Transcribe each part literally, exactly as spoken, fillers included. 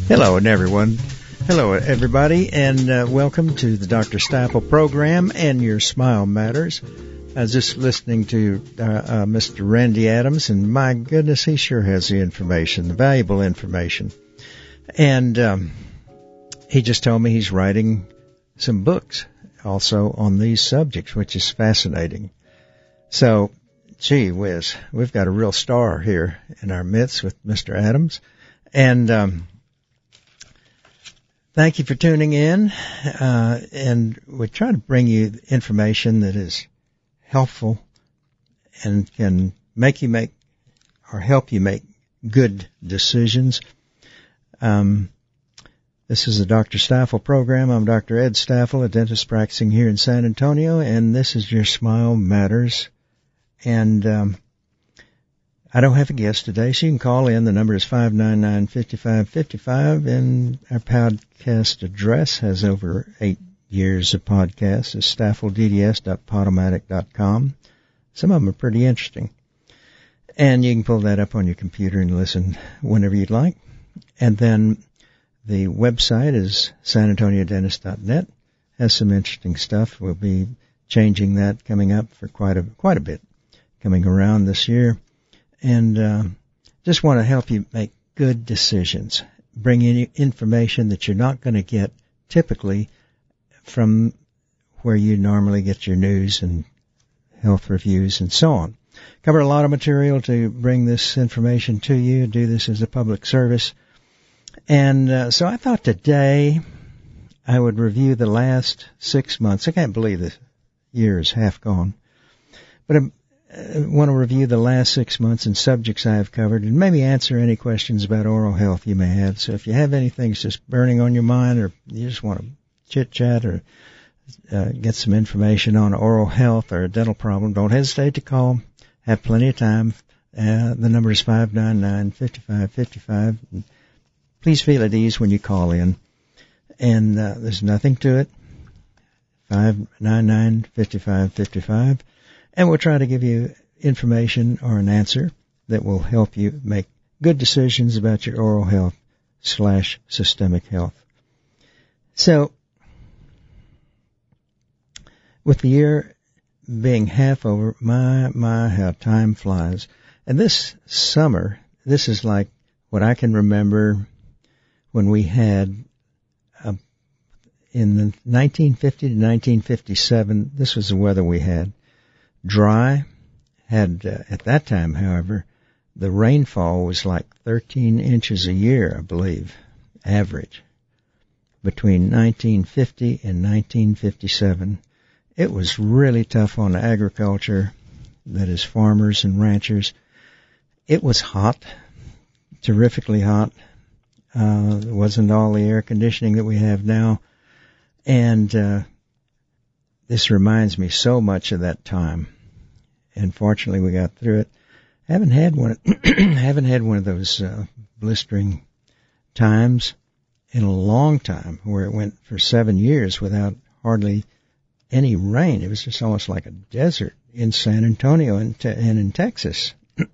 Hello, and everyone. Hello, everybody, and uh, welcome to the Doctor Staffel program and Your Smile Matters. I was just listening to uh, uh, Mister Randy Adams, and my goodness, he sure has the information, the valuable information. And um, he just told me he's writing some books also on these subjects, which is fascinating. So, gee whiz, we've got a real star here in our midst with Mister Adams. And um, thank you for tuning in. Uh, and we try to bring you information that is helpful and can make you make or help you make good decisions. Um, this is the Doctor Staffel program. I'm Doctor Ed Staffel, a dentist practicing here in San Antonio, and this is Your Smile Matters. And um, I don't have a guest today, so you can call in. The number is five nine nine, five five five five, and our podcast address has over eight years of podcasts. It's staffel d d s dot podomatic dot com. Some of them are pretty interesting. And you can pull that up on your computer and listen whenever you'd like. And then the website is san antonio dentist dot net. Has some interesting stuff. We'll be changing that coming up for quite a quite a bit coming around this year. And uh, just want to help you make good decisions. Bring in information that you're not going to get typically from where you normally get your news and health reviews and so on. Cover a lot of material to bring this information to you, do this as a public service. And uh, so I thought today I would review the last six months. I can't believe the year is half gone. But I want to review the last six months and subjects I have covered and maybe answer any questions about oral health you may have. So if you have anything that's just burning on your mind or you just want to chit-chat or uh, get some information on oral health or a dental problem, don't hesitate to call. Have plenty of time. Uh, the number is five nine nine, five five five five. Please feel at ease when you call in. And uh, there's nothing to it. five nine nine, five five five five. And we'll try to give you information or an answer that will help you make good decisions about your oral health slash systemic health. So, with the year being half over, my, my, how time flies. And this summer, this is like what I can remember when we had, uh, in the nineteen fifty to nineteen fifty-seven, this was the weather we had. Dry, had, uh, at that time, however, the rainfall was like thirteen inches a year, I believe, average, between nineteen fifty and nineteen fifty-seven. It was really tough on agriculture, that is farmers and ranchers. It was hot, terrifically hot. Uh, there wasn't all the air conditioning that we have now. And uh, this reminds me so much of that time. And fortunately, we got through it. Haven't had one. haven't had one of those uh, blistering times in a long time, where it went for seven years without hardly any rain. It was just almost like a desert in San Antonio and, te- and in Texas.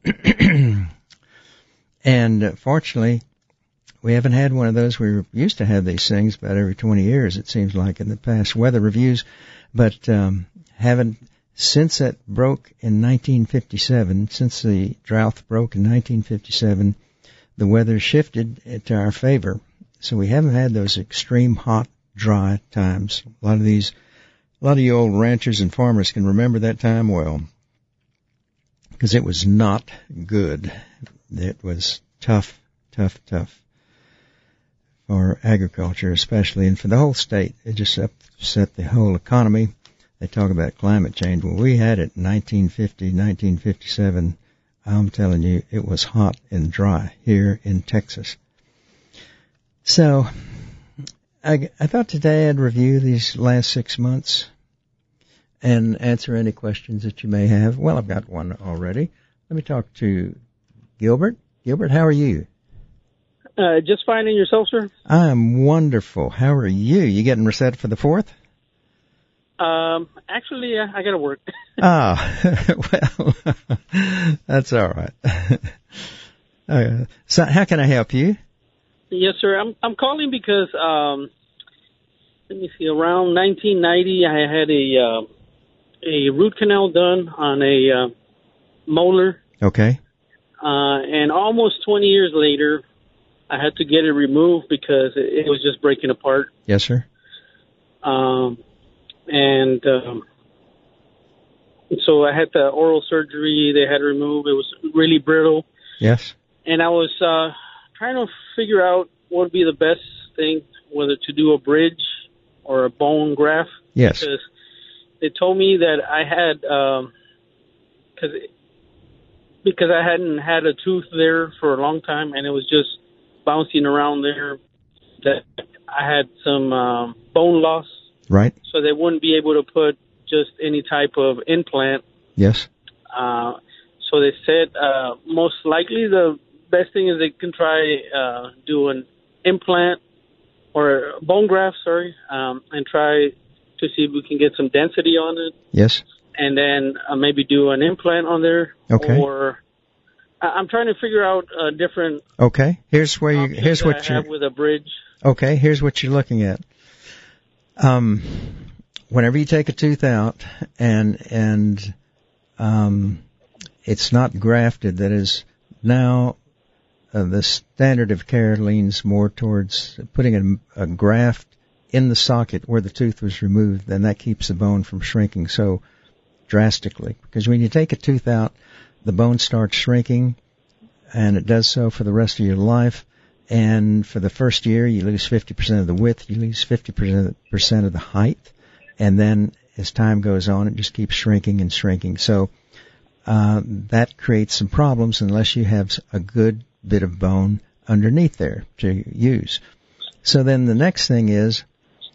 And uh, fortunately, we haven't had one of those. We were used to have these things about every twenty years, it seems like, in the past weather reviews, but um, haven't. Since that broke in nineteen fifty-seven, since the drought broke in nineteen fifty-seven, the weather shifted to our favor. So we haven't had those extreme hot, dry times. A lot of these, a lot of you old ranchers and farmers can remember that time well, because it was not good. It was tough, tough, tough for agriculture especially, and for the whole state. It just upset the whole economy. They talk about climate change. Well, we had it in nineteen fifty, nineteen fifty-seven. I'm telling you, it was hot and dry here in Texas. So, I, I thought today I'd review these last six months and answer any questions that you may have. Well, I've got one already. Let me talk to Gilbert. Gilbert, how are you? Uh, just fine. And yourself, sir? I am wonderful. How are you? You getting set for the fourth? Um, actually, uh, I gotta work. Ah, well, that's all right. Uh, so how can I help you? Yes, sir. I'm I'm calling because um, let me see. Around nineteen ninety, I had a uh, a root canal done on a uh, molar. Okay. Uh, and almost twenty years later, I had to get it removed because it, it was just breaking apart. Yes, sir. Um, and um, so I had the oral surgery. They had to remove. It was really brittle. Yes. And I was uh, trying to figure out what would be the best thing, whether to do a bridge or a bone graft. Yes. Because they told me that I had, um, cause it, because I hadn't had a tooth there for a long time, and it was just bouncing around there, that I had some um, bone loss. Right. So they wouldn't be able to put just any type of implant. Yes. Uh, so they said uh, most likely the best thing is they can try uh, do an implant or a bone graft, sorry, um, and try to see if we can get some density on it. Yes. And then uh, maybe do an implant on there. Okay. Or I- I'm trying to figure out uh, different. Okay. Here's where you. Here's what I you have with a bridge. Okay. Here's what you're looking at. Um, whenever you take a tooth out and and um, it's not grafted, that is now uh, the standard of care leans more towards putting a, a graft in the socket where the tooth was removed, then that keeps the bone from shrinking so drastically. Because when you take a tooth out, the bone starts shrinking, and it does so for the rest of your life. And for the first year, you lose fifty percent of the width, you lose fifty percent of the height, and then as time goes on, it just keeps shrinking and shrinking. So uh, that creates some problems unless you have a good bit of bone underneath there to use. So then the next thing is,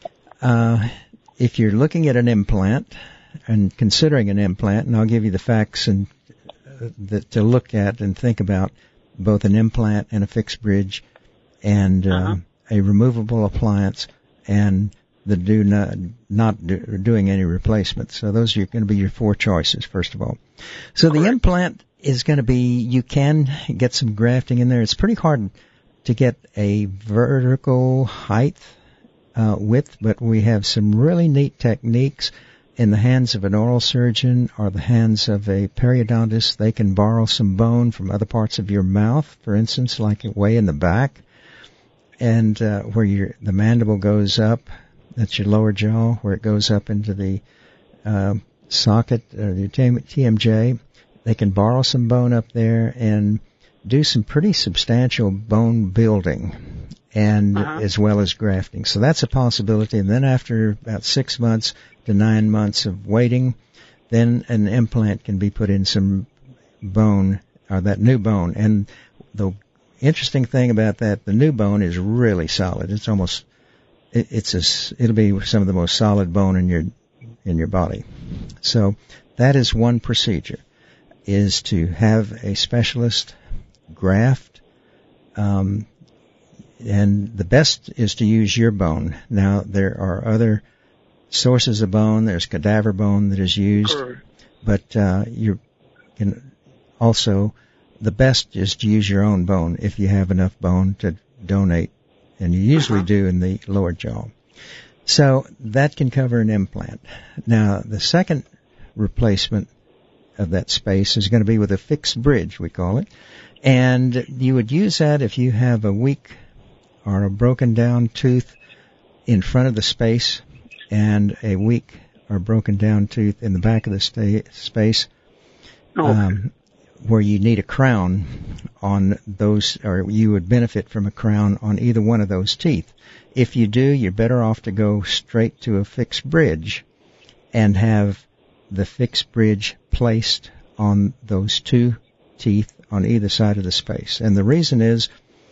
uh, if you're looking at an implant and considering an implant, and I'll give you the facts and uh, the, to look at and think about both an implant and a fixed bridge and uh, uh-huh. a removable appliance and the do not, not do, doing any replacements. So those are going to be your four choices, first of all. So Correct. The implant is going to be, you can get some grafting in there. It's pretty hard to get a vertical height uh, width, but we have some really neat techniques in the hands of an oral surgeon or the hands of a periodontist. They can borrow some bone from other parts of your mouth, for instance, like way in the back, and uh, where your the mandible goes up. That's your lower jaw, where it goes up into the uh, socket, or the T M J. They can borrow some bone up there and do some pretty substantial bone building, and uh-huh. as well as grafting. So that's a possibility. And then after about six months to nine months of waiting, then an implant can be put in some bone, or that new bone. And the interesting thing about that, the new bone is really solid. It's almost, it, it's a, it'll be some of the most solid bone in your in your body. So that is one procedure, is to have a specialist graft, um, and the best is to use your bone. Now, there are other sources of bone. There's cadaver bone that is used, Correct. but uh, you can also, the best is to use your own bone if you have enough bone to donate, and you usually uh-huh. do in the lower jaw. So that can cover an implant. Now, the second replacement of that space is going to be with a fixed bridge, we call it. And you would use that if you have a weak or a broken down tooth in front of the space and a weak or broken down tooth in the back of the sta- space, oh. um, where you need a crown on those, or you would benefit from a crown on either one of those teeth. If you do, you're better off to go straight to a fixed bridge and have the fixed bridge placed on those two teeth on either side of the space. And the reason is,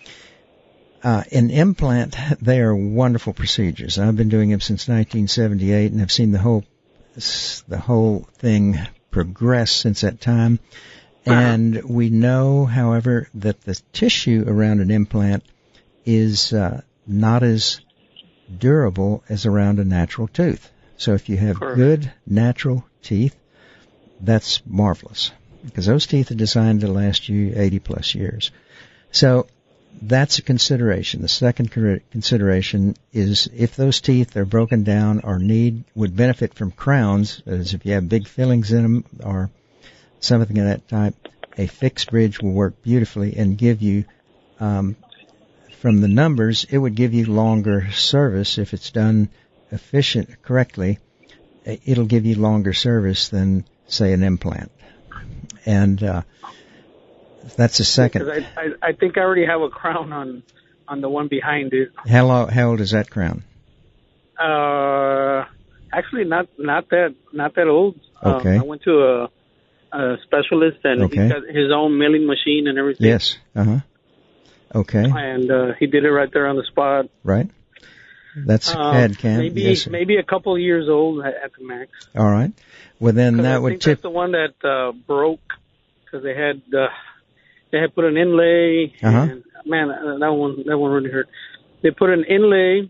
uh, an implant, they are wonderful procedures. I've been doing them since nineteen seventy-eight and have seen the whole, the whole thing progress since that time. Uh-huh. And we know, however, that the tissue around an implant is uh, not as durable as around a natural tooth. So if you have Correct. good natural teeth, that's marvelous, because those teeth are designed to last you eighty plus years. So that's a consideration. The second consideration is if those teeth are broken down or need, would benefit from crowns, as if you have big fillings in them or something of that type, a fixed bridge will work beautifully and give you, um, from the numbers, it would give you longer service if it's done efficient, correctly. It'll give you longer service than, say, an implant. And, uh, that's the second. I, I, I think I already have a crown on, on the one behind it. How long, how old is that crown? Uh, actually not, not that, not that old. Okay. Um, I went to a, a specialist and okay. he's got his own milling machine and everything. Yes. Uh-huh. Okay. And, uh, he did it right there on the spot. Right. That's um, C A D C A M. Maybe, yes. maybe a couple of years old at, at the max. All right. Well, then that I would think tip. that's the one that, uh, broke because they had, uh, They had put an inlay, uh-huh. and man, that one that one really hurt. They put an inlay,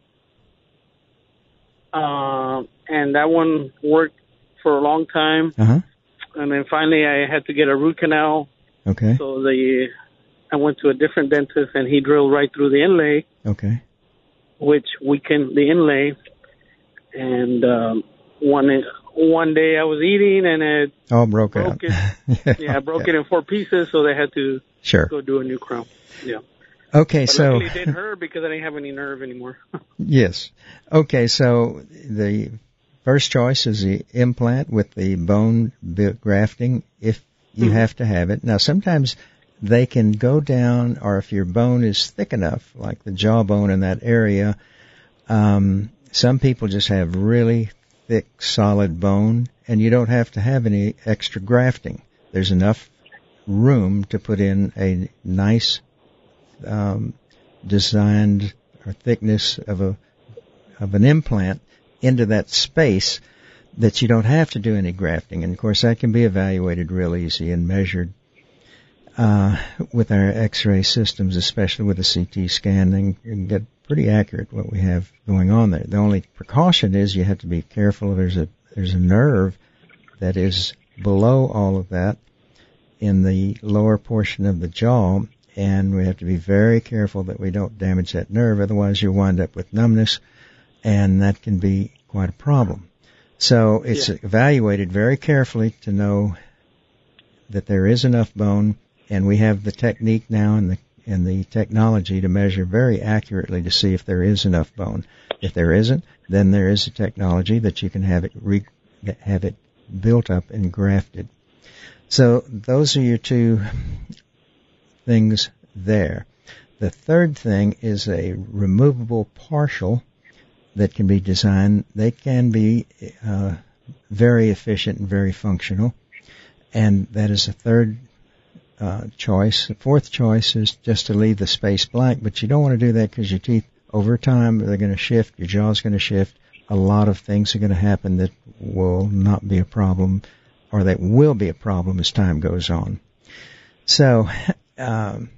uh, and that one worked for a long time. Uh-huh. And then finally, I had to get a root canal. Okay. So the I went to a different dentist, and he drilled right through the inlay. Okay. Which weakened the inlay, and um, one one day I was eating, and it all broke, broke out. It. Yeah, I broke yeah. it in four pieces, so they had to sure. go do a new crown. Yeah. Okay, but so luckily it didn't hurt because I didn't have any nerve anymore. Yes. Okay, so the first choice is the implant with the bone grafting, if you mm-hmm. have to have it. Now, sometimes they can go down, or if your bone is thick enough, like the jawbone in that area, um, some people just have really thick, solid bone, and you don't have to have any extra grafting. There's enough room to put in a nice um, designed or thickness of a of an implant into that space that you don't have to do any grafting. And of course, that can be evaluated real easy and measured uh, with our X-ray systems, especially with a C T scan. And you can get pretty accurate what we have going on there. The only precaution is you have to be careful. There's a there's a nerve that is below all of that in the lower portion of the jaw, and we have to be very careful that we don't damage that nerve. Otherwise, you'll wind up with numbness, and that can be quite a problem. So it's yeah. evaluated very carefully to know that there is enough bone, and we have the technique now and the and the technology to measure very accurately to see if there is enough bone. If there isn't, then there is a technology that you can have it re, have it built up and grafted. So those are your two things there. The third thing is a removable partial that can be designed. They can be uh, very efficient and very functional, and that is a third uh, choice. The fourth choice is just to leave the space blank, but you don't want to do that because your teeth, over time, they're going to shift, your jaw's going to shift, a lot of things are going to happen that will not be a problem, or that will be a problem as time goes on. So, um,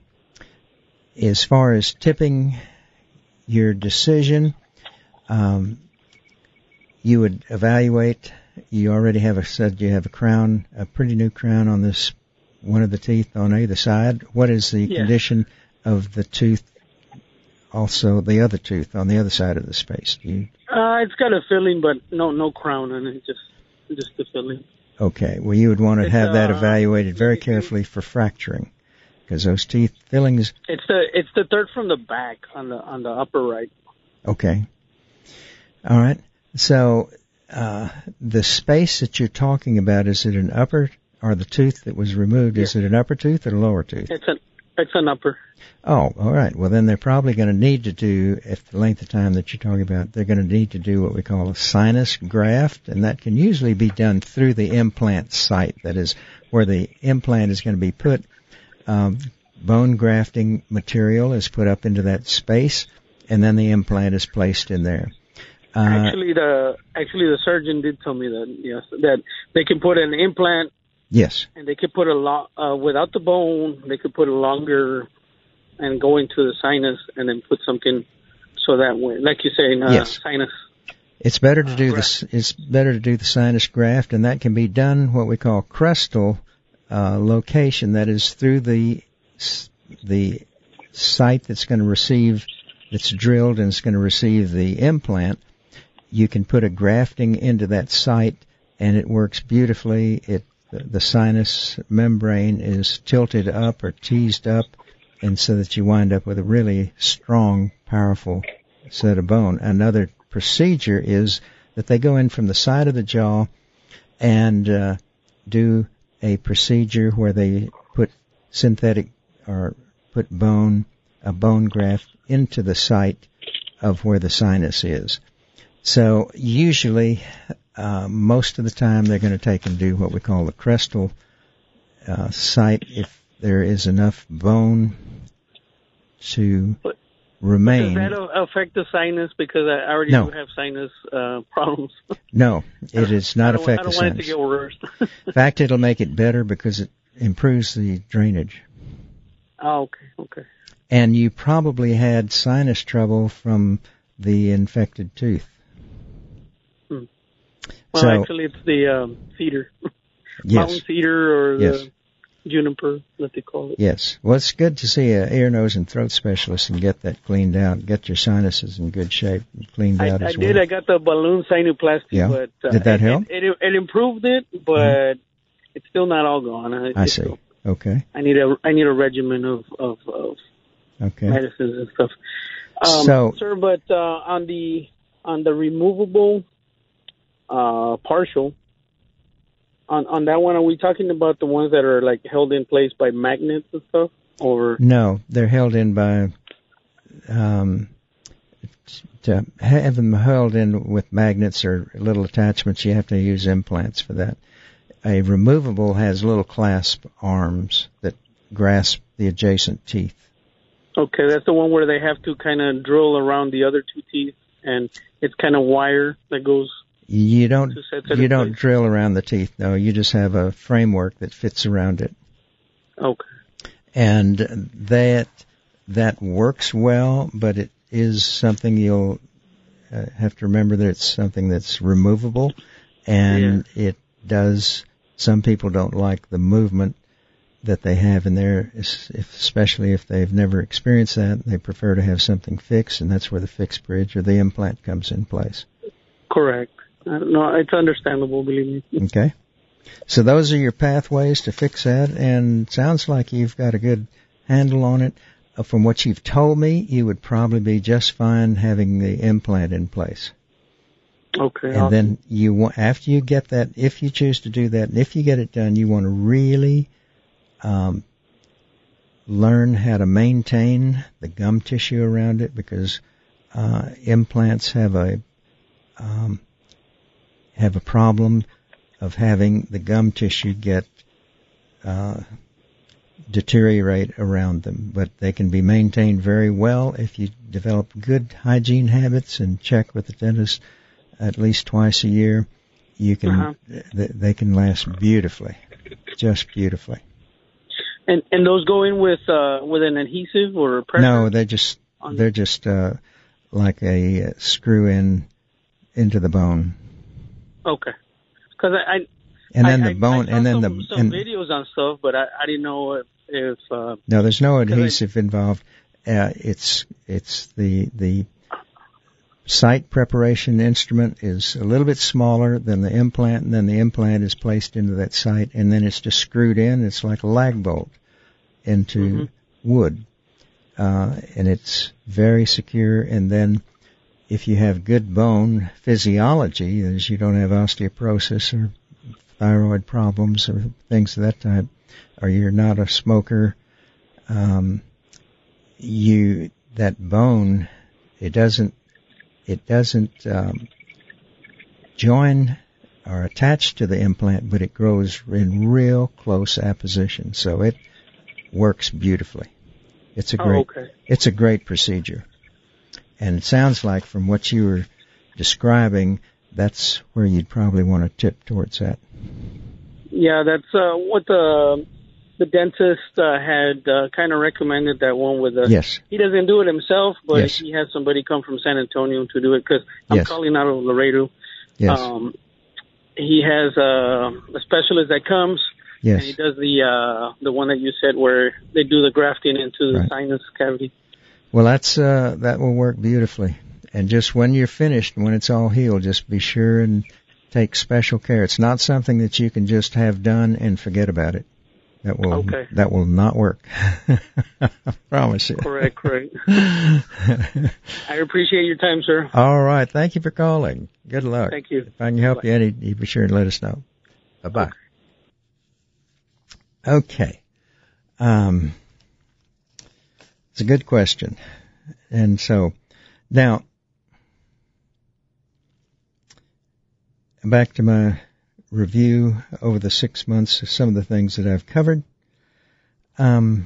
as far as tipping your decision, um, you would evaluate. You already have a said you have a crown, a pretty new crown on this one of the teeth on either side. What is the yeah. condition of the tooth? Also, the other tooth on the other side of the space. Do you? Uh, it's got a filling, but no, no crown on it. Just, just the filling. Okay. Well, you would want to it's, have that uh, evaluated very carefully for fracturing, because those teeth fillings. It's the it's the third from the back on the on the upper right. Okay. All right. So uh, the space that you're talking about, is it an upper, or the tooth that was removed? Yeah. Is it an upper tooth or a lower tooth? It's an it's an upper. Oh, all right. Well, then they're probably going to need to do, if the length of time that you're talking about, they're going to need to do what we call a sinus graft, and that can usually be done through the implant site. That is where the implant is going to be put. Um, bone grafting material is put up into that space, and then the implant is placed in there. Uh, actually, the actually the surgeon did tell me that yes, that they can put an implant. Yes. And they could put a lot uh, without the bone. They could put a longer and go into the sinus, and then put something so that way, like you say, uh, yes. sinus. It's better to uh, do graft. the it's better to do the sinus graft, and that can be done what we call crustal uh, location. That is through the the site that's going to receive, that's drilled and it's going to receive the implant, you can put a grafting into that site and it works beautifully. It, the sinus membrane is tilted up or teased up, and so that you wind up with a really strong, powerful set of bone. Another procedure is that they go in from the side of the jaw and uh, do a procedure where they put synthetic or put bone, a bone graft into the site of where the sinus is. So usually, uh, most of the time they're going to take and do what we call the crestal uh, site if there is enough bone to but, remain. Does that affect the sinus? Because I already no. do have sinus uh, problems. No, it does not affect the sinus. I don't want it to get worse. In fact, it'll make it better because it improves the drainage. Oh, okay, okay. And you probably had sinus trouble from the infected tooth. Hmm. Well, so, actually, it's the um, cedar. Yes. Mountain cedar or yes. the juniper, what they call it. Yes. Well, it's good to see an ear, nose, and throat specialist and get that cleaned out. Get your sinuses in good shape and cleaned I, out as I well. did. I got the balloon sinuplasty, Yeah. but uh, did that it, help? It, it, it improved it, but mm-hmm. it's still not all gone. I, I see. Still, okay. I need a I need a regimen of of, of okay. medicines and stuff. Um, so, sir, but uh, on the on the removable uh, partial, on on that one, are we talking about the ones that are like held in place by magnets and stuff, or no? They're held in by um, to have them held in with magnets or little attachments. You have to use implants for that. A removable has little clasp arms that grasp the adjacent teeth. Okay, that's the one where they have to kind of drill around the other two teeth, and it's kind of wire that goes. You don't. You don't place. drill around the teeth. No, you just have a framework that fits around it. Okay. And that that works well, but it is something you'll uh, have to remember that it's something that's removable, and yeah. it does. Some people don't like the movement that they have in there, especially if they've never experienced that. They prefer to have something fixed, and that's where the fixed bridge or the implant comes in place. Correct. Uh, no, it's understandable, believe me. Okay. So those are your pathways to fix that, and it sounds like you've got a good handle on it. Uh, from what you've told me, you would probably be just fine having the implant in place. Okay. And awesome. then you want, after you get that, if you choose to do that, and if you get it done, you want to really um, learn how to maintain the gum tissue around it, because uh, implants have a um, have a problem of having the gum tissue get uh, deteriorate around them, but they can be maintained very well if you develop good hygiene habits and check with the dentist at least twice a year. You can uh-huh. th- they can last beautifully, just beautifully. And and those go in with uh, with an adhesive or a pressure? No, they just they're just uh, like a uh, screw in into the bone. Okay. Because I, I and then I, the bone I, I and then some, the some and, videos on stuff, but I, I didn't know if, if uh, no, there's no adhesive I, involved. Uh, it's it's the the site preparation instrument is a little bit smaller than the implant, and then the implant is placed into that site, and then it's just screwed in. It's like a lag bolt into mm-hmm. wood, uh, and it's very secure. And then if you have good bone physiology, that is, you don't have osteoporosis or thyroid problems or things of that type, or you're not a smoker, um, you that bone it doesn't it doesn't um, join or attach to the implant, but it grows in real close apposition, so it works beautifully. It's a great oh, okay. it's a great procedure. And it sounds like from what you were describing, that's where you'd probably want to tip towards that. Yeah, that's uh, what the the dentist uh, had uh, kind of recommended, that one with the... Yes. He doesn't do it himself, but yes. he has somebody come from San Antonio to do it, because I'm yes. calling out of Laredo. Yes. Um, he has uh, a specialist that comes, Yes. And he does the uh, the one that you said where they do the grafting into the right. sinus cavity. Well, that's uh, that will work beautifully. And just when you're finished, when it's all healed, just be sure and take special care. It's not something that you can just have done and forget about it. That will okay. that will not work. I promise you. Correct, correct. I appreciate your time, sir. All right. Thank you for calling. Good luck. Thank you. If I can help Bye. you any, you be sure and let us know. Bye-bye. Okay. okay. Um, it's a good question. And so, now, back to my review over the six months of some of the things that I've covered. Um,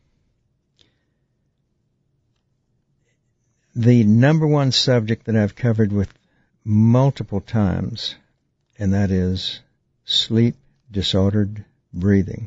the number one subject that I've covered with multiple times, and that is sleep disordered breathing.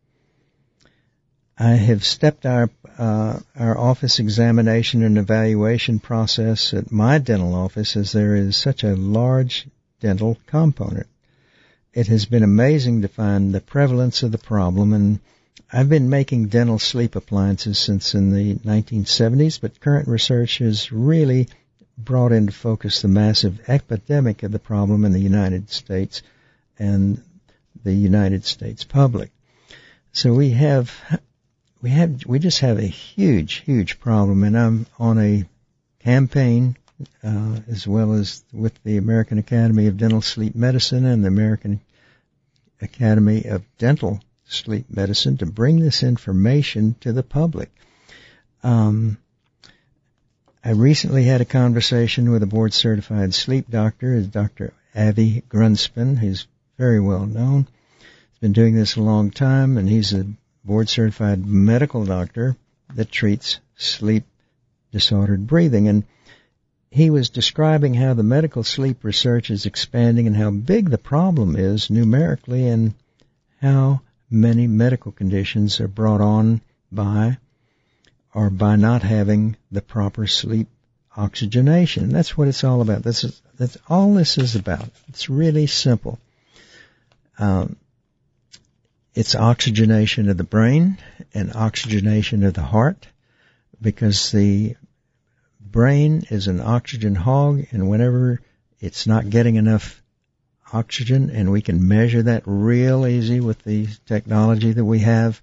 I have stepped our uh, our office examination and evaluation process at my dental office as there is such a large dental component. It has been amazing to find the prevalence of the problem, and I've been making dental sleep appliances since in the nineteen seventies, but current research has really brought into focus the massive epidemic of the problem in the United States and the United States public. So we have, we have, we just have a huge, huge problem, and I'm on a campaign Uh, as well as with the American Academy of Dental Sleep Medicine and the American Academy of Dental Sleep Medicine to bring this information to the public. Um, I recently had a conversation with a board-certified sleep doctor, Doctor Avi Grunspan, who's very well known. He's been doing this a long time, and he's a board-certified medical doctor that treats sleep-disordered breathing. And he was describing how the medical sleep research is expanding and how big the problem is numerically and how many medical conditions are brought on by or by not having the proper sleep oxygenation. That's what it's all about. This is, that's all this is about. It's really simple. Um, it's oxygenation of the brain and oxygenation of the heart, because the brain is an oxygen hog, and whenever it's not getting enough oxygen, and we can measure that real easy with the technology that we have,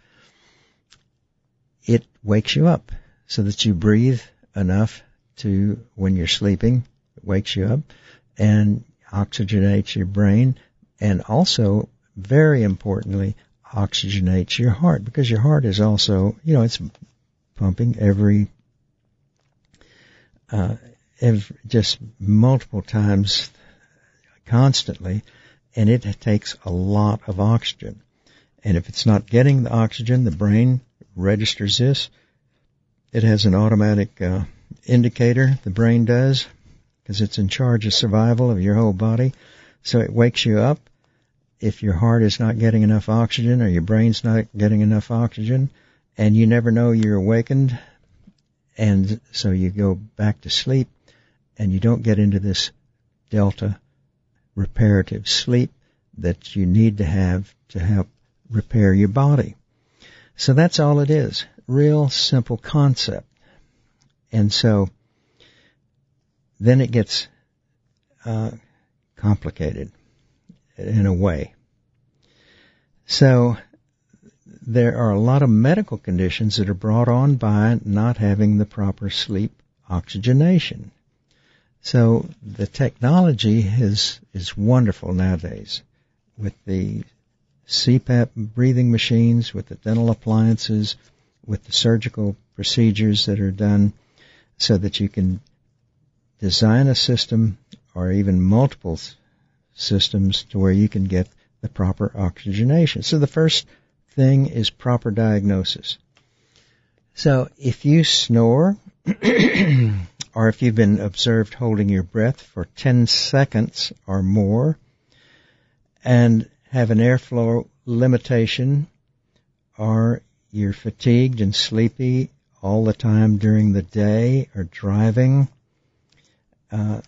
it wakes you up so that you breathe enough to, when you're sleeping, it wakes you up and oxygenates your brain, and also, very importantly, oxygenates your heart, because your heart is also, you know, it's pumping every Uh, just multiple times, constantly, and it takes a lot of oxygen. And if it's not getting the oxygen, the brain registers this. It has an automatic uh, indicator, the brain does, because it's in charge of survival of your whole body. So it wakes you up if your heart is not getting enough oxygen or your brain's not getting enough oxygen, and you never know you're awakened. And so you go back to sleep, and you don't get into this delta reparative sleep that you need to have to help repair your body. So that's all it is. Real simple concept. And so then it gets uh, complicated in a way. So there are a lot of medical conditions that are brought on by not having the proper sleep oxygenation. So the technology is is wonderful nowadays with the C PAP breathing machines, with the dental appliances, with the surgical procedures that are done, so that you can design a system or even multiple systems to where you can get the proper oxygenation. So the first thing is proper diagnosis. So if you snore, or if you've been observed holding your breath for ten seconds or more, and have an airflow limitation, or you're fatigued and sleepy all the time during the day or driving, uh,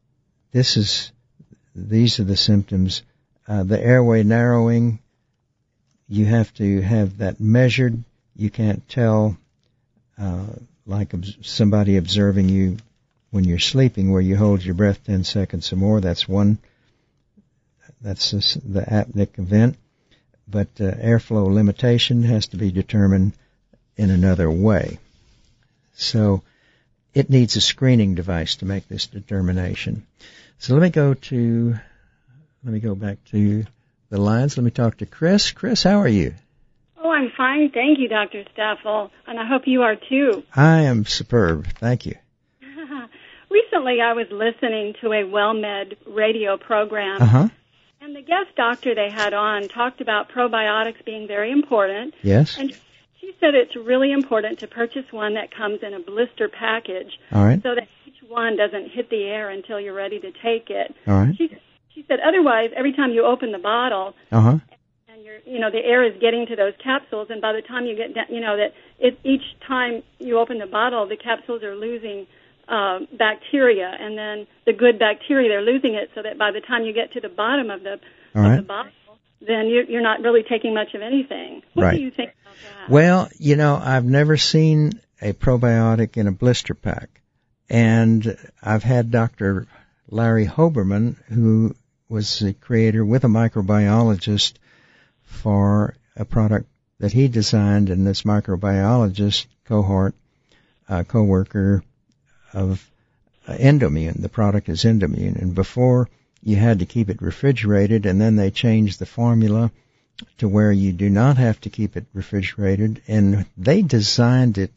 this is, these are the symptoms. Uh, the airway narrowing you have to have that measured. You can't tell, uh, like ob- somebody observing you when you're sleeping, where you hold your breath ten seconds or more. That's one. That's the apneic event. But uh, airflow limitation has to be determined in another way. So it needs a screening device to make this determination. So let me go to, let me go back to the lines. Let me talk to Chris. Chris, how are you? Oh, I'm fine. Thank you, Doctor Staffel. And I hope you are too. I am superb. Thank you. Recently, I was listening to a WellMed radio program. Uh-huh. And the guest doctor they had on talked about probiotics being very important. Yes. And she said it's really important to purchase one that comes in a blister package. All right. So that each one doesn't hit the air until you're ready to take it. All right. She, she said otherwise, every time you open the bottle, uh-huh. and you're, you know, the air is getting to those capsules, and by the time you get down, you know, that it, each time you open the bottle, the capsules are losing Uh, bacteria, and then the good bacteria, they're losing it, so that by the time you get to the bottom of the, All of right. the bottle, then you're, you're not really taking much of anything. What right. do you think about that? Well, you know, I've never seen a probiotic in a blister pack, and I've had Doctor Larry Hoberman, who was the creator with a microbiologist for a product that he designed, and this microbiologist cohort, uh, co-worker, of uh, Endomune. The product is Endomune. And before, you had to keep it refrigerated, and then they changed the formula to where you do not have to keep it refrigerated. And they designed it,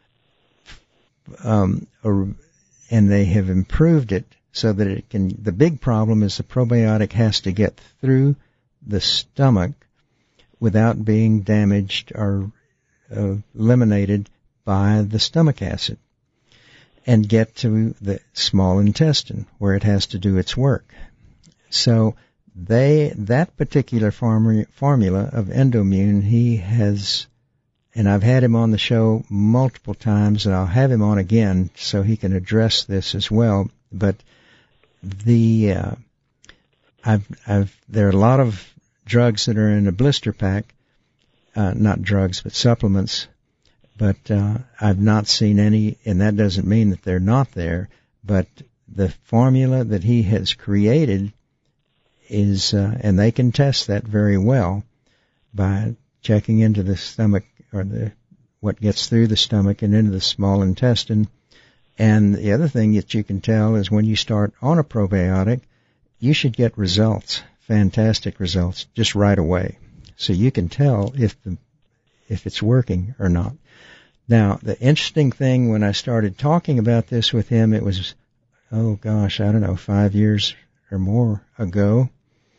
um, or, and they have improved it so that it can, the big problem is the probiotic has to get through the stomach without being damaged or uh, eliminated by the stomach acid, and get to the small intestine where it has to do its work. So they, that particular form, formula of Endomune, he has, and I've had him on the show multiple times, and I'll have him on again so he can address this as well. But the, uh, I've, I've, there are a lot of drugs that are in a blister pack, uh, not drugs, but supplements. But uh, I've not seen any, and that doesn't mean that they're not there, but the formula that he has created is, uh, and they can test that very well by checking into the stomach, or the what gets through the stomach and into the small intestine. And the other thing that you can tell is when you start on a probiotic, you should get results, fantastic results, just right away. So you can tell if the if it's working or not. Now, the interesting thing, when I started talking about this with him, it was, oh gosh, I don't know, five years or more ago.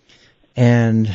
And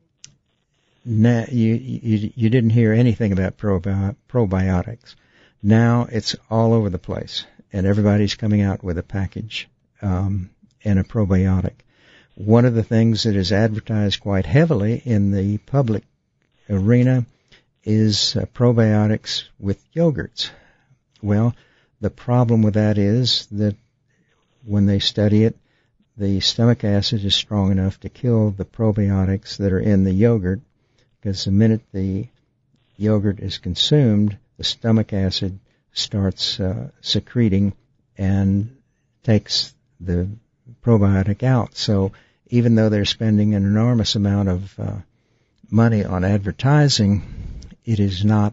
now you, you, you didn't hear anything about probi- probiotics. Now it's all over the place, and everybody's coming out with a package, um, and a probiotic. One of the things that is advertised quite heavily in the public arena is uh, probiotics with yogurts. Well, the problem with that is that when they study it, the stomach acid is strong enough to kill the probiotics that are in the yogurt, because the minute the yogurt is consumed, the stomach acid starts uh, secreting and takes the probiotic out. So even though they're spending an enormous amount of uh, money on advertising, it is not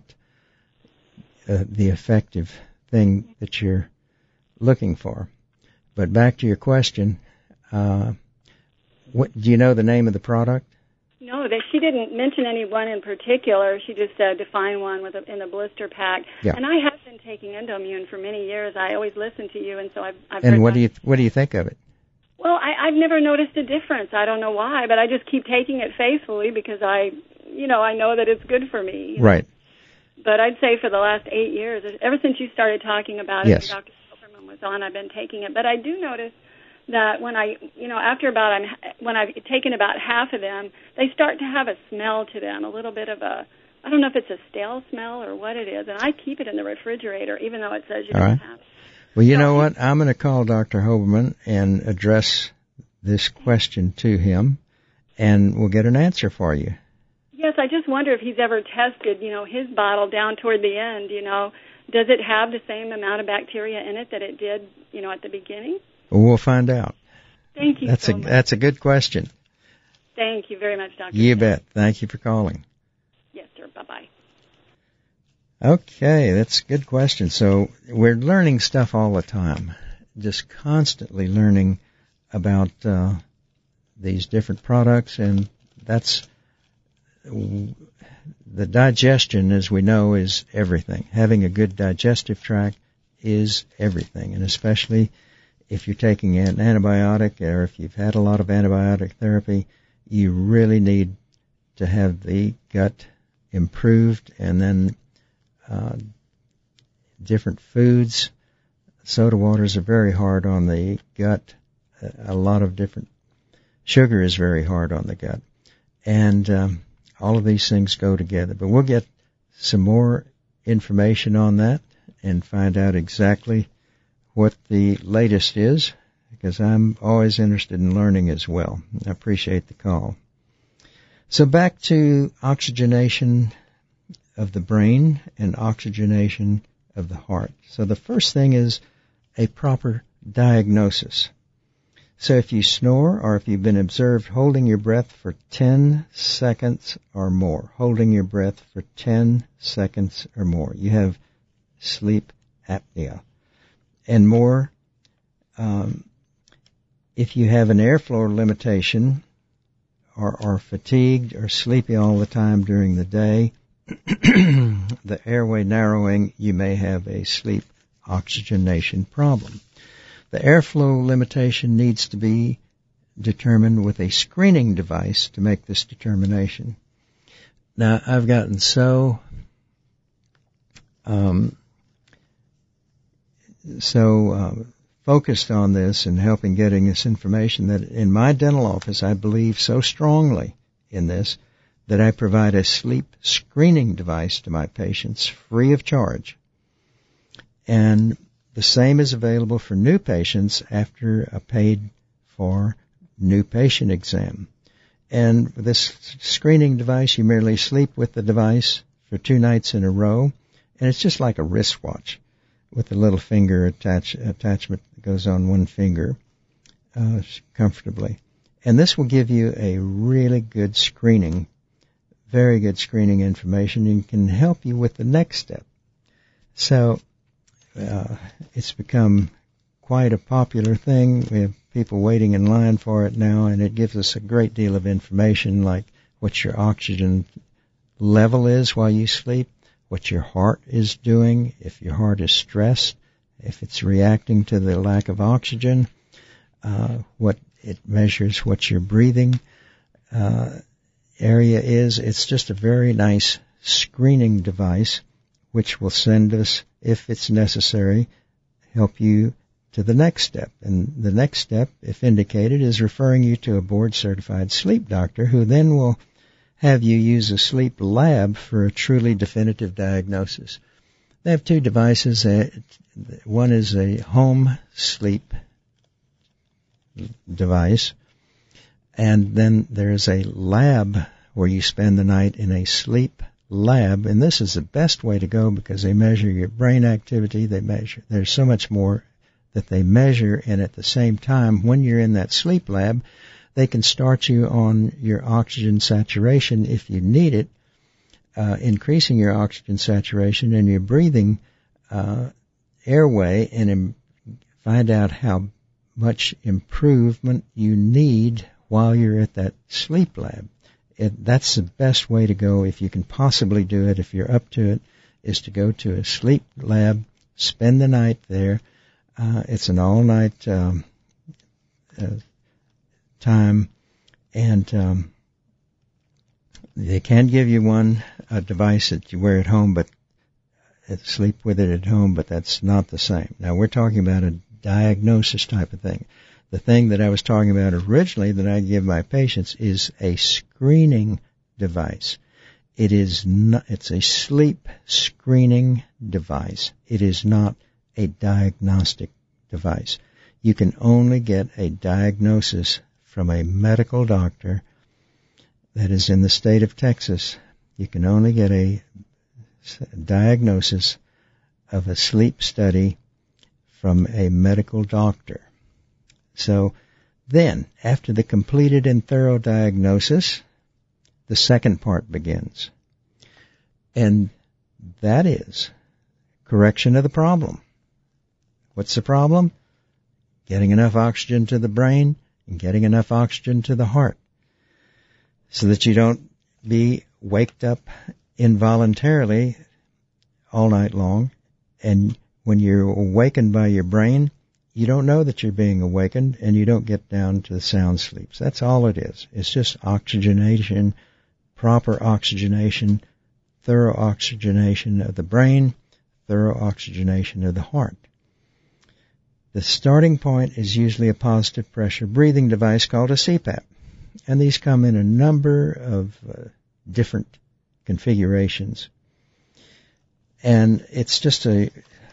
uh, the effective thing that you're looking for. But back to your question, uh, what, do you know the name of the product? No, they, she didn't mention any one in particular. She just said to find one with a, in a blister pack. Yeah. And I have been taking Endomune for many years. I always listen to you, and so I've. I've and heard what do that. you what do you think of it? Well, I, I've never noticed a difference. I don't know why, but I just keep taking it faithfully because I, you know, I know that it's good for me. You know? Right. But I'd say for the last eight years, ever since you started talking about it, Yes. and Doctor Silverman was on, I've been taking it. But I do notice that when I, you know, after about, I'm, when I've taken about half of them, they start to have a smell to them, a little bit of a, I don't know if it's a stale smell or what it is, and I keep it in the refrigerator, even though it says you All don't right. have it. Well, you know what? I'm going to call Doctor Hoberman and address this question to him, and we'll get an answer for you. Yeah, Yes, I just wonder if he's ever tested, you know, his bottle down toward the end, you know. Does it have the same amount of bacteria in it that it did, you know, at the beginning? Well, we'll find out. Thank you that's so a, much. That's a good question. Thank you very much, Doctor You Smith. bet. Thank you for calling. Yes, sir. Bye-bye. Okay, that's a good question. So we're learning stuff all the time, just constantly learning about uh, these different products, and that's the digestion, as we know, is everything. Having a good digestive tract is everything, and especially if you're taking an antibiotic or if you've had a lot of antibiotic therapy, you really need to have the gut improved, and then uh, different foods. Soda waters are very hard on the gut. A lot of different sugar is very hard on the gut, and um, all of these things go together. But we'll get some more information on that and find out exactly what the latest is, because I'm always interested in learning as well. I appreciate the call. So back to oxygenation of the brain and oxygenation of the heart. So the first thing is a proper diagnosis. So if you snore or if you've been observed holding your breath for ten seconds or more, holding your breath for ten seconds or more, you have sleep apnea. And more, um, if you have an airflow limitation or are fatigued or sleepy all the time during the day, the airway narrowing, you may have a sleep oxygenation problem. The airflow limitation needs to be determined with a screening device to make this determination. Now, I've gotten so um, so uh, focused on this and helping getting this information that in my dental office I believe so strongly in this that I provide a sleep screening device to my patients free of charge. And the same is available for new patients after a paid-for new patient exam. And with this screening device, you merely sleep with the device for two nights in a row, and it's just like a wristwatch with a little finger attach, attachment that goes on one finger uh, comfortably. And this will give you a really good screening, very good screening information, and can help you with the next step. So uh, it's become quite a popular thing. We have people waiting in line for it now, and it gives us a great deal of information, like what your oxygen level is while you sleep, what your heart is doing, if your heart is stressed, if it's reacting to the lack of oxygen, uh, what it measures, what your breathing uh, area is. It's just a very nice screening device which will send us, if it's necessary, help you to the next step. And the next step, if indicated, is referring you to a board-certified sleep doctor who then will have you use a sleep lab for a truly definitive diagnosis. They have two devices. One is a home sleep device, and then there's a lab where you spend the night in a sleep lab, and this is the best way to go because they measure your brain activity. They measure, there's so much more that they measure, and at the same time, when you're in that sleep lab, they can start you on your oxygen saturation if you need it, uh, increasing your oxygen saturation and your breathing uh, airway, and im- find out how much improvement you need while you're at that sleep lab. It, that's the best way to go if you can possibly do it, if you're up to it, is to go to a sleep lab, spend the night there. Uh, it's an all-night um, uh, time, and um, they can give you one a device that you wear at home, but uh, sleep with it at home, but that's not the same. Now, we're talking about a diagnosis type of thing. The thing that I was talking about originally that I give my patients is a screening device. It is not, it's a sleep screening device. It is not a diagnostic device. You can only get a diagnosis from a medical doctor that is in the state of Texas, you can only get a diagnosis of a sleep study from a medical doctor. So then, after the completed and thorough diagnosis, the second part begins. And that is correction of the problem. What's the problem? Getting enough oxygen to the brain and getting enough oxygen to the heart, so that you don't be waked up involuntarily all night long. And when you're awakened by your brain, you don't know that you're being awakened, and you don't get down to the sound sleeps. That's all it is. It's just oxygenation, proper oxygenation, thorough oxygenation of the brain, thorough oxygenation of the heart. The starting point is usually a positive pressure breathing device called a C PAP. And these come in a number of uh, different configurations. And it's just a,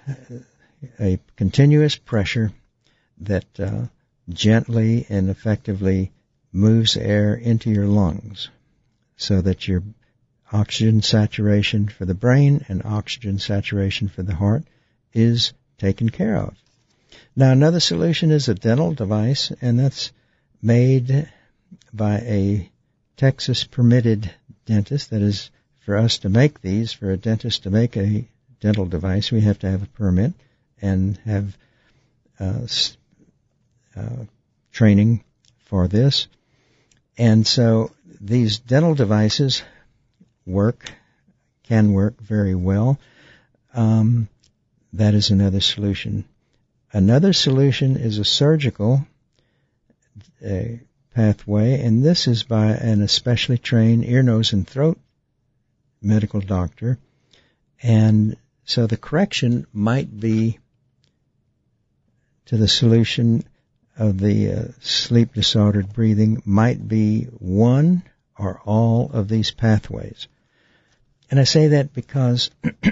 a continuous pressure that uh, gently and effectively moves air into your lungs, so that your oxygen saturation for the brain and oxygen saturation for the heart is taken care of. Now, another solution is a dental device, and that's made by a Texas-permitted dentist. That is, for us to make these, for a dentist to make a dental device, we have to have a permit and have uh, uh, training for this. And so these dental devices work, can work very well. Um, that is another solution. Another solution is a surgical uh, pathway, and this is by an especially trained ear, nose, and throat medical doctor. And so the correction might be to the solution of the uh, sleep disordered breathing might be one or all of these pathways. And I say that because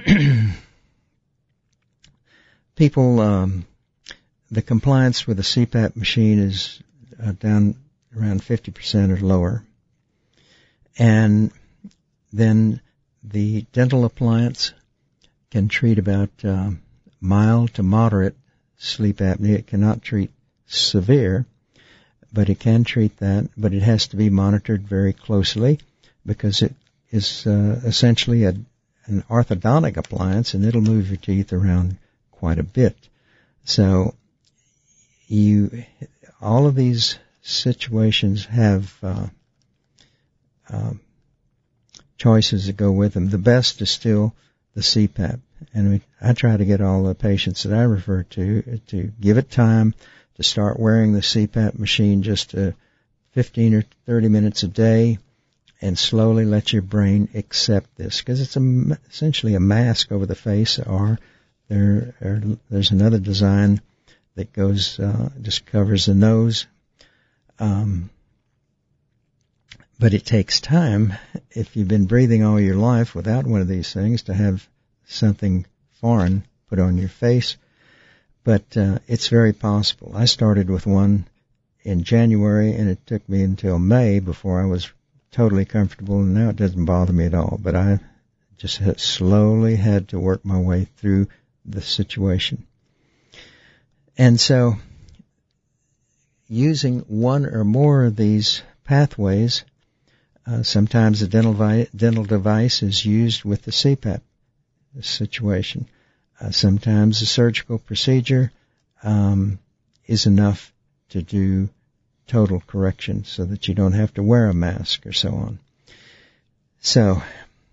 people, um, the compliance with the C PAP machine is uh, down around fifty percent or lower. And then the dental appliance can treat about uh, mild to moderate sleep apnea. It cannot treat severe, but it can treat that, but it has to be monitored very closely because it is uh, essentially a, an orthodontic appliance, and it'll move your teeth around quite a bit. So you, all of these situations have uh, uh, choices that go with them. The best is still the C PAP, and we, I try to get all the patients that I refer to to give it time to start wearing the C PAP machine just uh, fifteen or thirty minutes a day, and slowly let your brain accept this, because it's a, essentially a mask over the face. Or there, or there's another design that goes uh, just covers the nose. Um, but it takes time, if you've been breathing all your life without one of these things, to have something foreign put on your face. But uh, it's very possible. I started with one in January, and it took me until May before I was totally comfortable, and now it doesn't bother me at all. But I just had slowly had to work my way through the situation. And so, using one or more of these pathways, uh, sometimes a dental, vi- dental device is used with the C PAP situation. Uh, sometimes a surgical procedure um, is enough to do total correction so that you don't have to wear a mask or so on. So,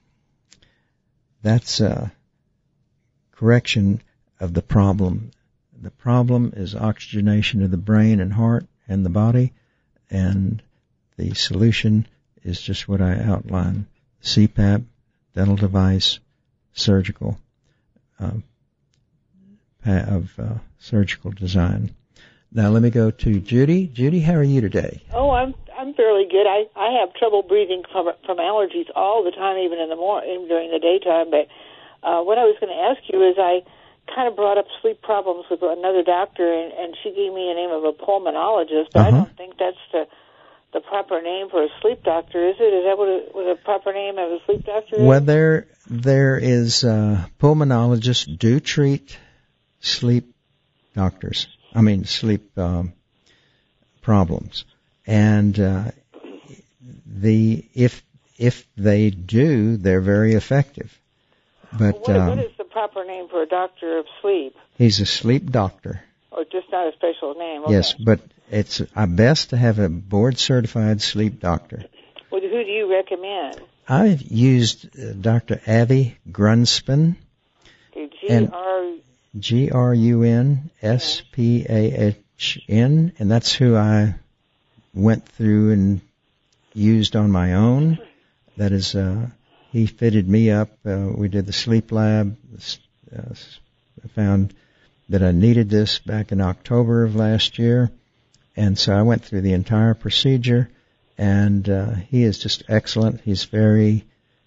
that's uh, correction of the problem. The problem is oxygenation of the brain and heart and the body, and the solution is just what I outlined: C PAP, dental device, surgical, uh, of uh, surgical design. Now let me go to Judy. Judy, how are you today? Oh, I'm I'm fairly good. I I have trouble breathing from from allergies all the time, even in the morning, even during the daytime. But uh, what I was going to ask you is, I kind of brought up sleep problems with another doctor, and, and she gave me a name of a pulmonologist, but uh-huh. I don't think that's the the proper name for a sleep doctor, is it? Is that what a, what a proper name of a sleep doctor is? Well, there, there is, uh, pulmonologists do treat sleep doctors. I mean, sleep, um, problems. And, uh, the, if, if they do, they're very effective. But, what, um, what is the proper name for a doctor of sleep? He's a sleep doctor. Or just not a special name? Okay. Yes, but it's uh, best to have a board-certified sleep doctor. Well, who do you recommend? I've used uh, Doctor Avi Grunspan. Okay, G R G R U N S P A H N, and that's who I went through and used on my own. That is, uh, he fitted me up. Uh, we did the sleep lab. Uh, found that I needed this back in October of last year. And so I went through the entire procedure, and uh, he is just excellent. He's very,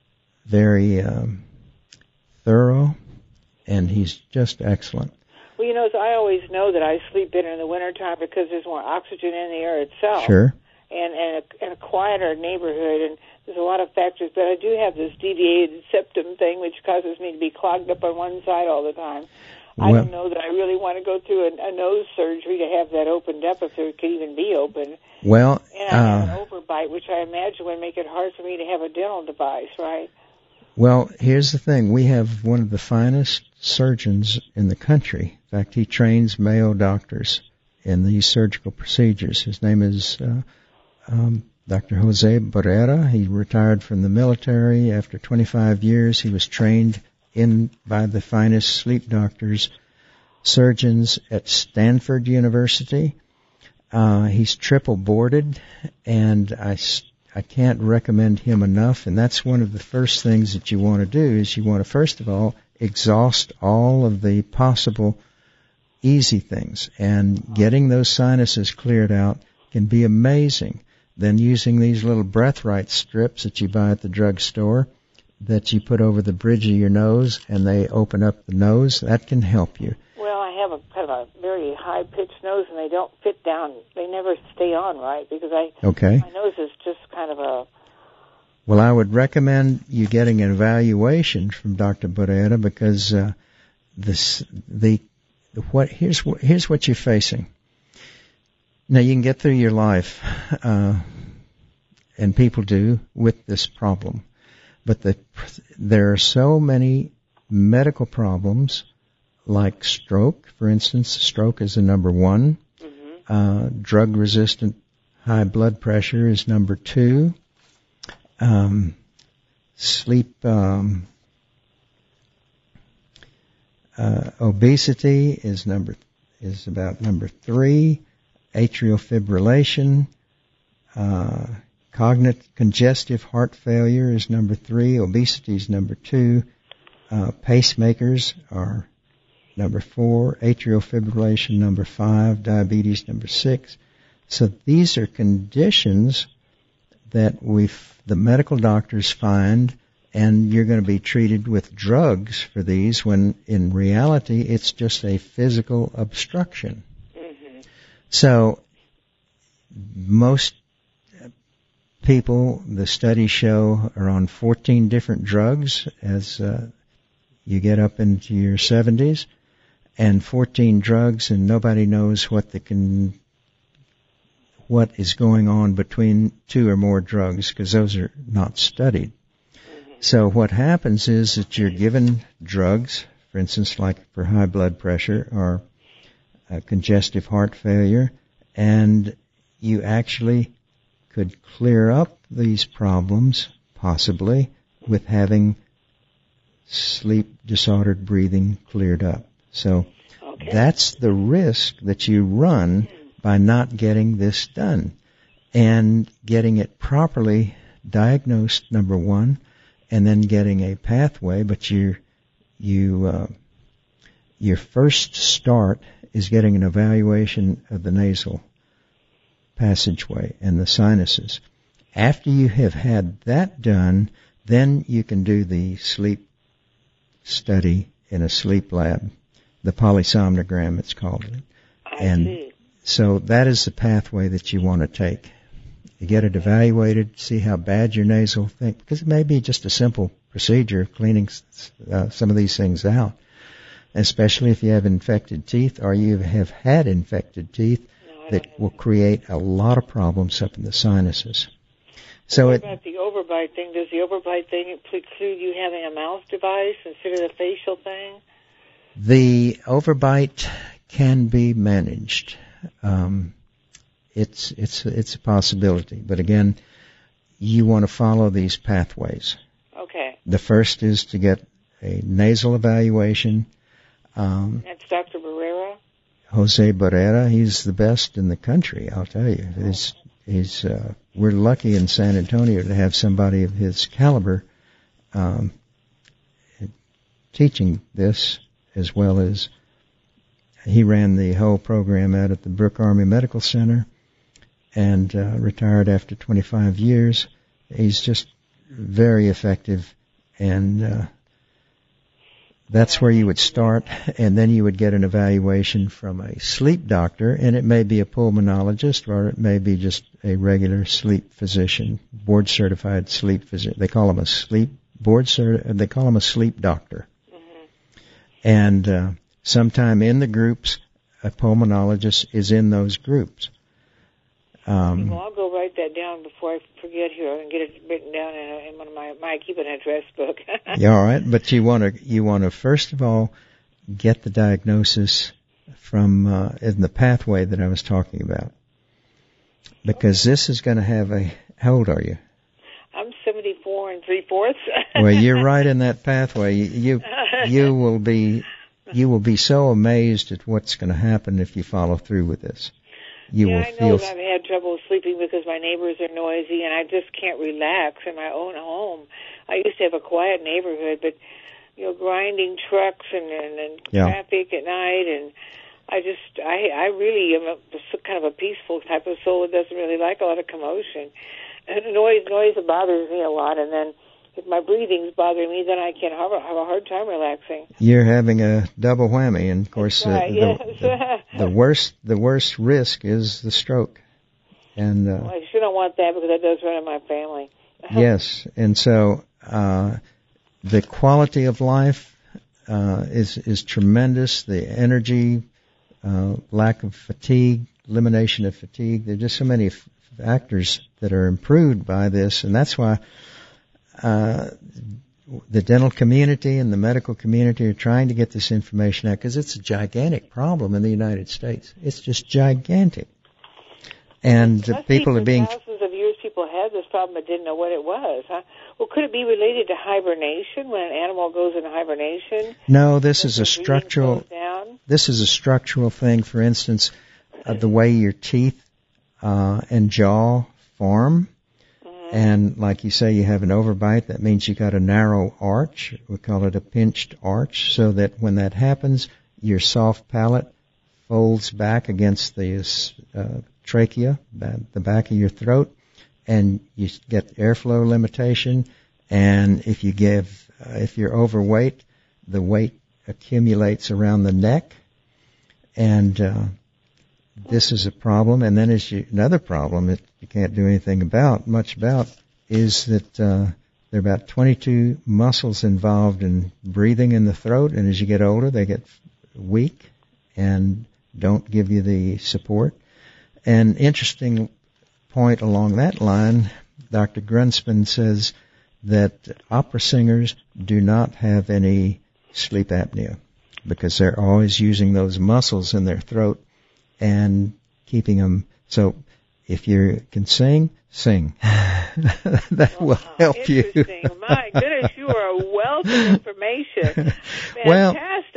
very um, thorough, and he's just excellent. Well, you know, I always know that I sleep better in the wintertime because there's more oxygen in the air itself. Sure. And, and, a, and a quieter neighborhood, and there's a lot of factors. But I do have this deviated septum thing, which causes me to be clogged up on one side all the time. I well, don't know that I really want to go through a, a nose surgery to have that opened up, if there could even be open. Well, and I have uh, an overbite, which I imagine would make it hard for me to have a dental device, right? Well, here's the thing. We have one of the finest surgeons in the country. In fact, he trains Mayo doctors in these surgical procedures. His name is uh, um, Doctor Jose Barrera. He retired from the military after twenty-five years. He was trained in by the finest sleep doctors, surgeons at Stanford University. Uh, he's triple boarded, and I, I can't recommend him enough. And that's one of the first things that you want to do is you want to, first of all, exhaust all of the possible easy things. And getting those sinuses cleared out can be amazing. Then using these little breath right strips that you buy at the drugstore that you put over the bridge of your nose and they open up the nose, that can help you. Well, I have a kind of a very high-pitched nose, and they don't fit down. They never stay on right because I okay. my nose is just kind of a... Well, I would recommend you getting an evaluation from Doctor Barrera because uh, this the what here's what here's what you're facing. Now you can get through your life, uh, and people do with this problem. But the, there are so many medical problems, like stroke, for instance. Stroke is the number one. Mm-hmm. Uh, drug-resistant high blood pressure is number two. Um, sleep, um, uh, obesity is number is about number three. Atrial fibrillation. Uh, Cognitive congestive heart failure is number three. Obesity is number two. Uh, pacemakers are number four. Atrial fibrillation number five. Diabetes number six. So these are conditions that we the medical doctors find, and you're going to be treated with drugs for these when in reality it's just a physical obstruction. Mm-hmm. So most people, the studies show, are on fourteen different drugs as uh, you get up into your seventies, and fourteen drugs, and nobody knows what the can, what is going on between two or more drugs because those are not studied. Mm-hmm. So what happens is that you're given drugs, for instance, like for high blood pressure or uh, congestive heart failure, and you actually could clear up these problems, possibly, with having sleep disordered breathing cleared up. So okay. That's the risk that you run by not getting this done and getting it properly diagnosed, number one, and then getting a pathway. But you, you, uh, your first start is getting an evaluation of the nasal passageway and the sinuses. After you have had that done, then you can do the sleep study in a sleep lab, the polysomnogram it's called. I and see. So that is the pathway that you want to take. You get it evaluated, see how bad your nasal thing, because it may be just a simple procedure of cleaning uh, some of these things out, especially if you have infected teeth or you have had infected teeth no, that will create a lot of problems up in the sinuses. So what it, about the overbite thing? Does the overbite thing preclude you having a mouth device instead of the facial thing? The overbite can be managed. Um, it's it's it's a possibility, but again, you want to follow these pathways. Okay. The first is to get a nasal evaluation. Um, That's Doctor Barrera? Jose Barrera, he's the best in the country, I'll tell you. He's, he's, uh, we're lucky in San Antonio to have somebody of his caliber um, teaching this, as well as he ran the whole program out at the Brooke Army Medical Center and uh, retired after twenty-five years. He's just very effective, and uh, that's where you would start, and then you would get an evaluation from a sleep doctor, and it may be a pulmonologist or it may be just a regular sleep physician, board-certified sleep physician. They call him a sleep board cert. They call him a sleep doctor. Mm-hmm. And uh, sometime in the groups, a pulmonologist is in those groups. Um, well, I'll go write that down before I forget here and get it written down in, a, in one of my, my keep an address book. Yeah, all right, but you want to you want to first of all get the diagnosis from uh, in the pathway that I was talking about, because this is going to have a. How old are you? I'm seventy-four and three fourths. Well, you're right in that pathway. You you will be you will be so amazed at what's going to happen if you follow through with this. You yeah, will I know feel. I've had trouble sleeping because my neighbors are noisy, and I just can't relax in my own home. I used to have a quiet neighborhood, but you know, grinding trucks and and, and yeah. traffic at night, and I just I I really am a, kind of a peaceful type of soul that doesn't really like a lot of commotion. And noise noise bothers me a lot, and then if my breathing's bothering me, then I can have a, have a hard time relaxing. You're having a double whammy, and of course, right, uh, yes. the, the, the worst the worst risk is the stroke. And uh, well, I sure don't want that because that does run in my family. Yes, and so uh, the quality of life uh, is is tremendous. The energy, uh, lack of fatigue, elimination of fatigue. There are just so many f- factors that are improved by this, and that's why. Uh, the dental community and the medical community are trying to get this information out because it's a gigantic problem in the United States. It's just gigantic. And uh, people are being... Thousands of years people had this problem but didn't know what it was. Huh? Well, could it be related to hibernation when an animal goes into hibernation? No, this is a structural... This is a structural thing. For instance, uh, the way your teeth uh, and jaw form. And like you say, you have an overbite. That means you got a narrow arch. We call it a pinched arch, so that when that happens, your soft palate folds back against the uh, trachea, the back of your throat, and you get airflow limitation. And if you give, uh, if you're overweight, the weight accumulates around the neck, and uh, this is a problem. And then is you, another problem that you can't do anything about, much about, is that uh, there are about twenty-two muscles involved in breathing in the throat, and as you get older, they get weak and don't give you the support. An interesting point along that line, Doctor Grunspan says that opera singers do not have any sleep apnea because they're always using those muscles in their throat and keeping them. So if you can sing, sing. That wow, will help you. My goodness, you are a wealth of information. Fantastic. Well,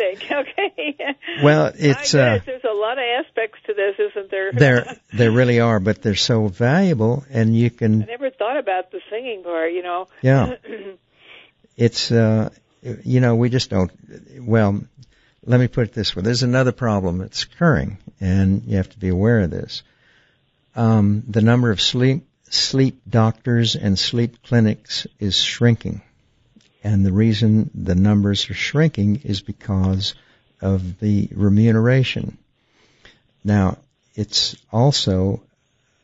okay. Well, it's My goodness, uh, there's a lot of aspects to this, isn't there? there there really are, but they're so valuable, and you can. I never thought about the singing part, you know. Yeah. It's uh, you know, we just don't. Well, let me put it this way: there's another problem that's occurring, and you have to be aware of this. Um, the number of sleep sleep doctors and sleep clinics is shrinking. And the reason the numbers are shrinking is because of the remuneration. Now, it's also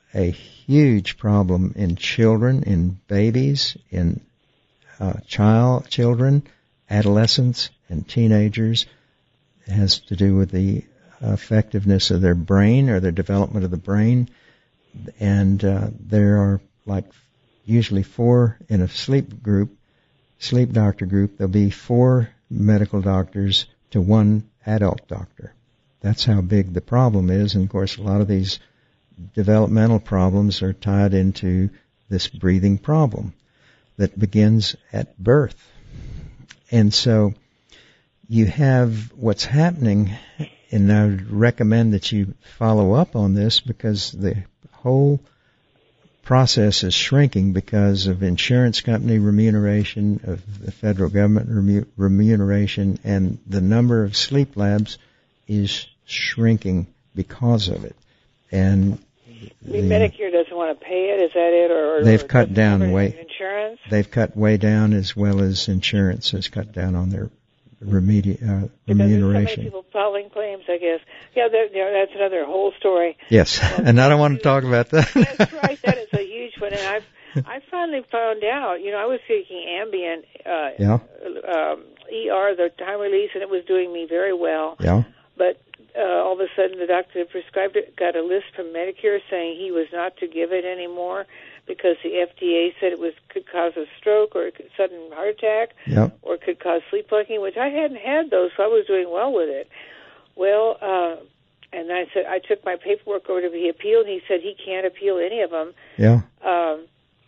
a huge problem in children, in babies, in uh, child children, adolescents, and teenagers. It has to do with the effectiveness of their brain or their development of the brain. And uh, there are like usually four in a sleep group, sleep doctor group, there'll be four medical doctors to one adult doctor. That's how big the problem is. And of course, a lot of these developmental problems are tied into this breathing problem that begins at birth. And so you have what's happening, and I would recommend that you follow up on this because the whole process is shrinking because of insurance company remuneration, of the federal government remu- remuneration, and the number of sleep labs is shrinking because of it. And the, Medicare doesn't want to pay it, is that it? Or, they've or cut down way. Insurance? They've cut way down, as well as insurance has cut down on their remedi- uh, remuneration. There's so many people filing claims, I guess. Yeah, that's another whole story. Yes, well, and I don't want to talk about that. That's right. That is a huge one, and I've I finally found out. You know, I was taking Ambien, uh, yeah. um, E R, the time release, and it was doing me very well. Yeah. But uh, all of a sudden, the doctor that prescribed it got a list from Medicare saying he was not to give it anymore because the F D A said it was could cause a stroke or a sudden heart attack, yep. or could cause sleepwalking, which I hadn't had those, so I was doing well with it. Well, uh, and I said I took my paperwork over to be appealed, and he said he can't appeal any of them. Yeah. Um,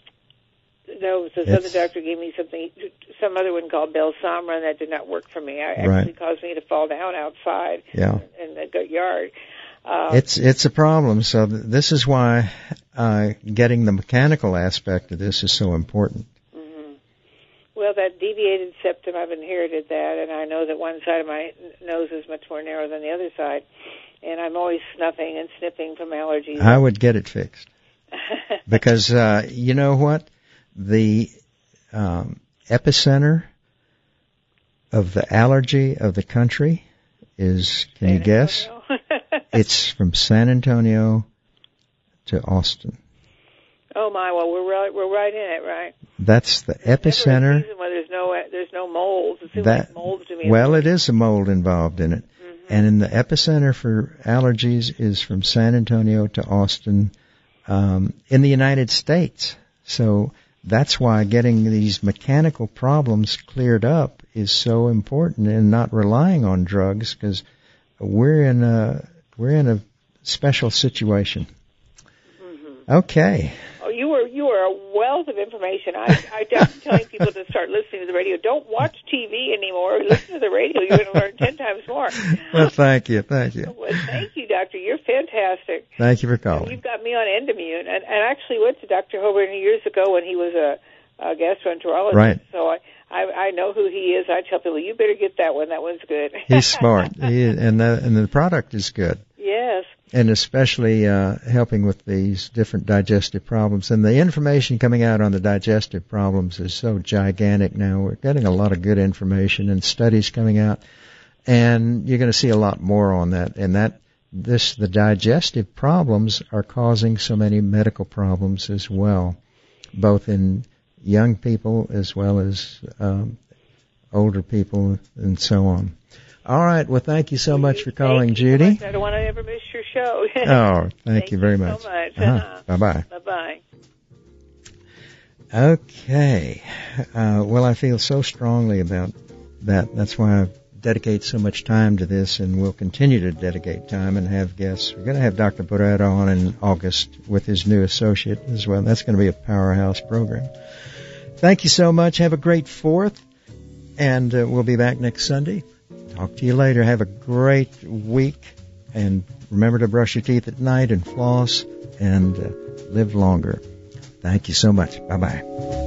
no, this other doctor gave me something, some other one called Belsomra, and that did not work for me. It actually right. caused me to fall down outside yeah. in the yard. Um, it's it's a problem. So th- this is why uh, getting the mechanical aspect of this is so important. Mm-hmm. Well, that deviated septum, I've inherited that, and I know that one side of my nose is much more narrow than the other side, and I'm always snuffing and sniffing from allergies. I would get it fixed. Because uh, you know what? The um, epicenter of the allergy of the country is, can San you guess? It's from San Antonio to Austin. Oh my! Well, we're right. We're right in it, right? That's the there's epicenter. Never a season where there's no there's no molds. It seems that, like molds to me. Well, it is a mold involved in it, mm-hmm. and in the epicenter for allergies is from San Antonio to Austin, um, in the United States. So that's why getting these mechanical problems cleared up is so important, and not relying on drugs, because we're in a we're in a special situation. Mm-hmm. Okay. Oh, you were you were a wealth of information. I I am telling people to start listening to the radio. Don't watch T V anymore. Listen to the radio. You're going to learn ten times more. Well, thank you, thank you. Well, thank you, Doctor. You're fantastic. Thank you for calling. You've got me on Endimune, and, and I actually went to Doctor Hoban years ago when he was a, a gastroenterologist. Right. So I, I I know who he is. I tell people, you better get that one. That one's good. He's smart, he, and the and the product is good. Yes. And especially uh, helping with these different digestive problems. And the information coming out on the digestive problems is so gigantic now. We're getting a lot of good information and studies coming out. And you're going to see a lot more on that. And that this the digestive problems are causing so many medical problems as well, both in young people as well as um, older people and so on. All right. Well, thank you so much for calling, thank you Judy. So much. I don't want to ever miss your show. Oh, thank, thank you very you much. so much. Uh-huh. Bye-bye. Bye-bye. Okay. Uh, well, I feel so strongly about that. That's why I dedicate so much time to this, and we'll continue to dedicate time and have guests. We're going to have Doctor Barretta on in August with his new associate as well. That's going to be a powerhouse program. Thank you so much. Have a great fourth, and uh, we'll be back next Sunday. Talk to you later. Have a great week, and remember to brush your teeth at night and floss and uh, live longer. Thank you so much. Bye-bye.